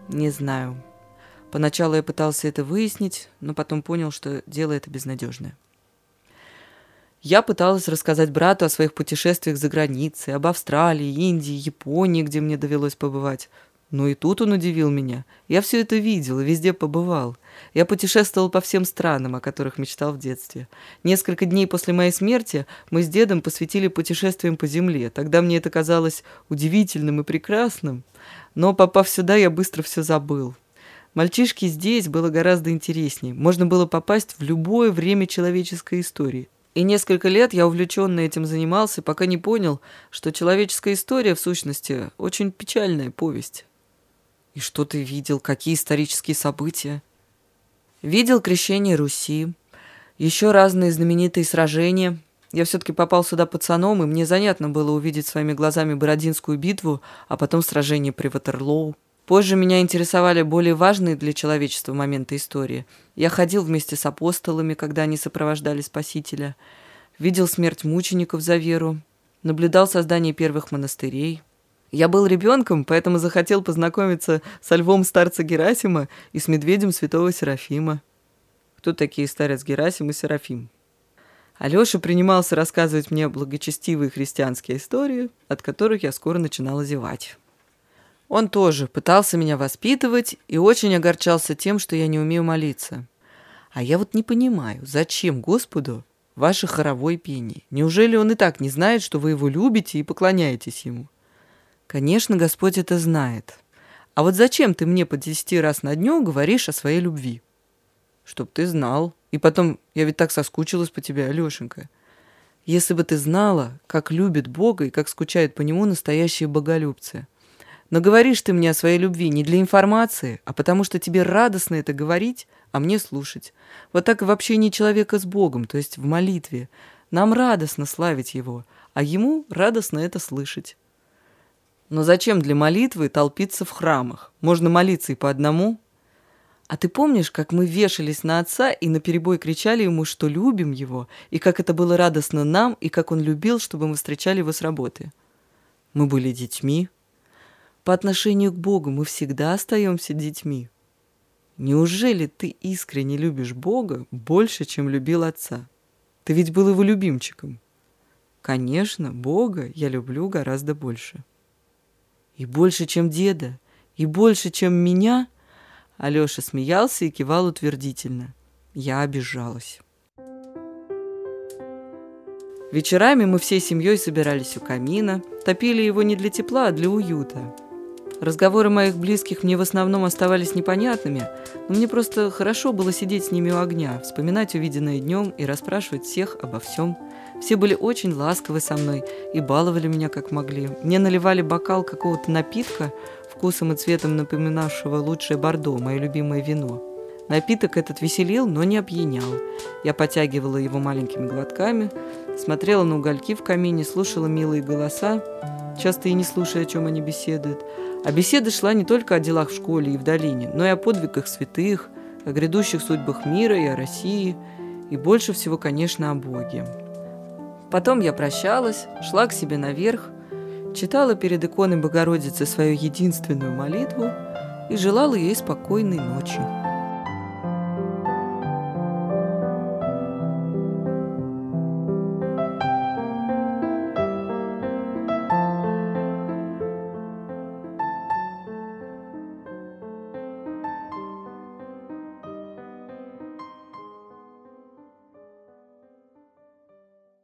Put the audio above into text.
Не знаю. Поначалу я пытался это выяснить, но потом понял, что дело это безнадежное. Я пыталась рассказать брату о своих путешествиях за границей, об Австралии, Индии, Японии, где мне довелось побывать. Но и тут он удивил меня. Я все это видел и везде побывал. Я путешествовал по всем странам, о которых мечтал в детстве. Несколько дней после моей смерти мы с дедом посвятили путешествиям по земле. Тогда мне это казалось удивительным и прекрасным. Но, попав сюда, я быстро все забыл. Мальчишке здесь было гораздо интереснее. Можно было попасть в любое время человеческой истории. И несколько лет я увлеченно этим занимался, пока не понял, что человеческая история, в сущности, очень печальная повесть. И что ты видел? Какие исторические события? Видел крещение Руси, еще разные знаменитые сражения. Я все-таки попал сюда пацаном, и мне занятно было увидеть своими глазами Бородинскую битву, а потом сражение при Ватерлоу. Позже меня интересовали более важные для человечества моменты истории. Я ходил вместе с апостолами, когда они сопровождали Спасителя. Видел смерть мучеников за веру. Наблюдал создание первых монастырей. Я был ребенком, поэтому захотел познакомиться со львом старца Герасима и с медведем святого Серафима. Кто такие старец Герасим и Серафим? Алеша принимался рассказывать мне благочестивые христианские истории, от которых я скоро начинала зевать. Он тоже пытался меня воспитывать и очень огорчался тем, что я не умею молиться. А я вот не понимаю, зачем Господу ваше хоровое пение? Неужели он и так не знает, что вы его любите и поклоняетесь ему? Конечно, Господь это знает. А вот зачем ты мне по 10 раз на дню говоришь о своей любви? Чтоб ты знал. И потом, я ведь так соскучилась по тебе, Алешенька. Если бы ты знала, как любит Бога и как скучают по нему настоящие боголюбцы. Но говоришь ты мне о своей любви не для информации, а потому что тебе радостно это говорить, а мне слушать. Вот так и в общении человека с Богом, то есть в молитве. Нам радостно славить Его, а Ему радостно это слышать. Но зачем для молитвы толпиться в храмах? Можно молиться и по одному. А ты помнишь, как мы вешались на отца и наперебой кричали ему, что любим его, и как это было радостно нам, и как он любил, чтобы мы встречали его с работы? Мы были детьми. По отношению к Богу мы всегда остаемся детьми. Неужели ты искренне любишь Бога больше, чем любил отца? Ты ведь был его любимчиком. Конечно, Бога я люблю гораздо больше. И больше, чем деда, и больше, чем меня. Алеша смеялся и кивал утвердительно. Я обижалась. Вечерами мы всей семьей собирались у камина, топили его не для тепла, а для уюта. Разговоры моих близких мне в основном оставались непонятными, но мне просто хорошо было сидеть с ними у огня, вспоминать увиденное днем и расспрашивать всех обо всем. Все были очень ласковы со мной и баловали меня как могли. Мне наливали бокал какого-то напитка, вкусом и цветом напоминавшего лучшее бордо, мое любимое вино. Напиток этот веселил, но не опьянял. Я потягивала его маленькими глотками, смотрела на угольки в камине, слушала милые голоса, часто и не слушая, о чем они беседуют. А беседа шла не только о делах в школе и в долине, но и о подвигах святых, о грядущих судьбах мира и о России, и больше всего, конечно, о Боге. Потом я прощалась, шла к себе наверх, читала перед иконой Богородицы свою единственную молитву и желала ей спокойной ночи.